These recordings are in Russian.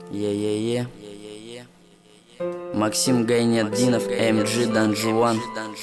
Е-е-е. Максим Гайнетдинов, МГ Данжуан.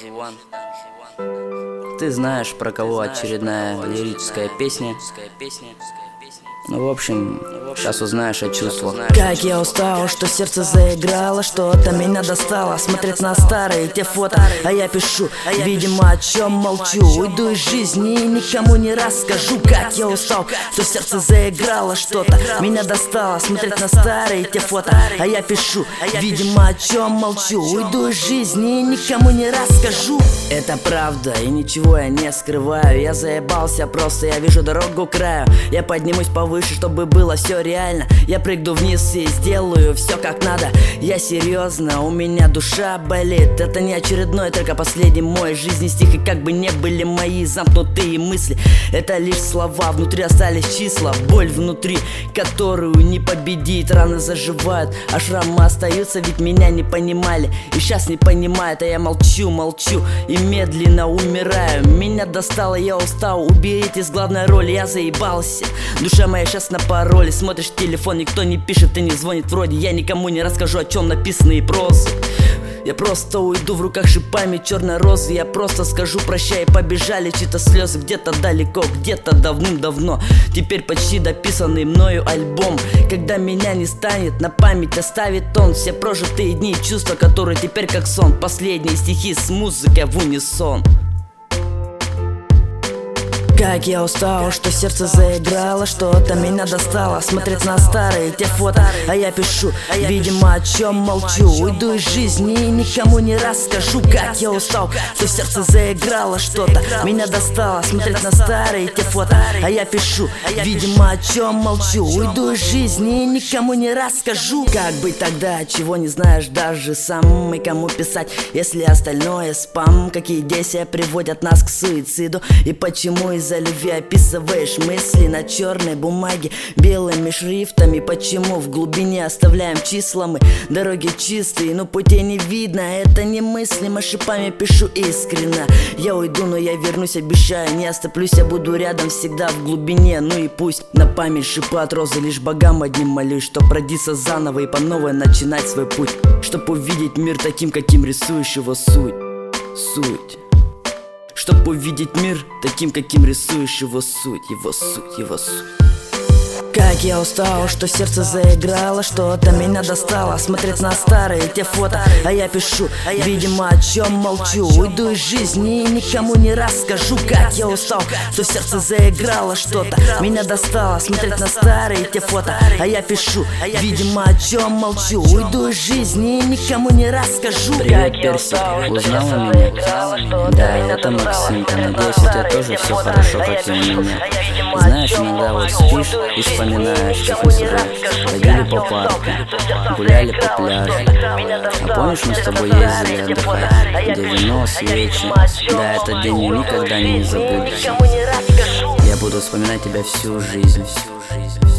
Ты знаешь, про кого очередная лирическая песня. Ну, в общем, сейчас узнаешь о чувствах. Как я устал, что сердце заиграло, что-то меня достало. Смотреть на старые те фото, а я пишу, видимо, о чем молчу. Уйду из жизни и никому не расскажу. Как я устал, что сердце заиграло, что-то меня достало. Смотреть на старые те фото, а я пишу, видимо, о чем молчу. Уйду из жизни и никому не расскажу. Это правда, и ничего я не скрываю. Я заебался просто, я вижу дорогу к краю. Я поднимусь повыше, чтобы было все реально. Я прыгну вниз и сделаю все как надо. Я серьезно, у меня душа болит. Это не очередной, только последний мой жизни стих. И как бы не были мои замкнутые мысли, это лишь слова, внутри остались числа. Боль внутри, которую не победить. Раны заживают, а шрамы остаются, ведь меня не понимали. И сейчас не понимают, а я молчу, молчу и медленно умираю. Меня достало, я устал, уберите с главной роли. Я заебался, душа моя сейчас на пароле. Смотришь телефон, никто не пишет и не звонит вроде. Я никому не расскажу, о чем написаны прозы. Я просто уйду, в руках шипами черной розы. Я просто скажу прощай, и побежали чьи-то слезы. Где-то далеко, где-то давным-давно. Теперь почти дописанный мною альбом. Когда меня не станет, на память оставит он все прожитые дни и чувства, которые теперь как сон. Последние стихи с музыкой в унисон. Как я устал, что сердце заиграло, что-то меня достало. Смотреть на старые те фото, а я пишу, видимо, о чем молчу. Уйду из жизни и никому не расскажу. Как я устал, что сердце заиграло, что-то меня достало. Смотреть на старые те фото, а я пишу, видимо, о чем молчу. Уйду из жизни и никому не расскажу. Как быть тогда, чего не знаешь даже сам? И кому писать, если остальное спам? Какие действия приводят нас к суициду? И почему из-за любви описываешь мысли на черной бумаге белыми шрифтами? Почему в глубине оставляем числа мы? Дороги чистые, но путей не видно. Это немыслимо, шипами пишу искренно. Я уйду, но я вернусь, обещаю, не оступлюсь. Я буду рядом всегда в глубине. Ну и пусть на память шипы от розы. Лишь богам одним молюсь, чтоб родиться заново и по новой начинать свой путь. Чтоб увидеть мир таким, каким рисуешь его суть. Чтоб увидеть мир таким, каким рисуешь его суть, его суть, его суть. Как я устал, что сердце заиграло, что-то меня достало. Смотреть на старые те фото, а я пишу, видимо, о чем молчу. Уйду из жизни и никому не расскажу. Как я устал, что сердце заиграло, что-то меня достало. Смотреть на старые те фото, а я пишу, видимо, о чем молчу. Уйду из жизни и никому не расскажу. Привет, Персик, узнала меня? Да, это Максимка, надеюсь, у тебя тоже все хорошо, как и у меня. Знаешь, иногда вот спишь и вспоминаешь, как мы с тобой ходили по парку, гуляли по пляжу. А помнишь, мы с тобой ездили отдыхать, где вино, свечи? Да, этот день я никогда не забуду. Я буду вспоминать тебя всю жизнь.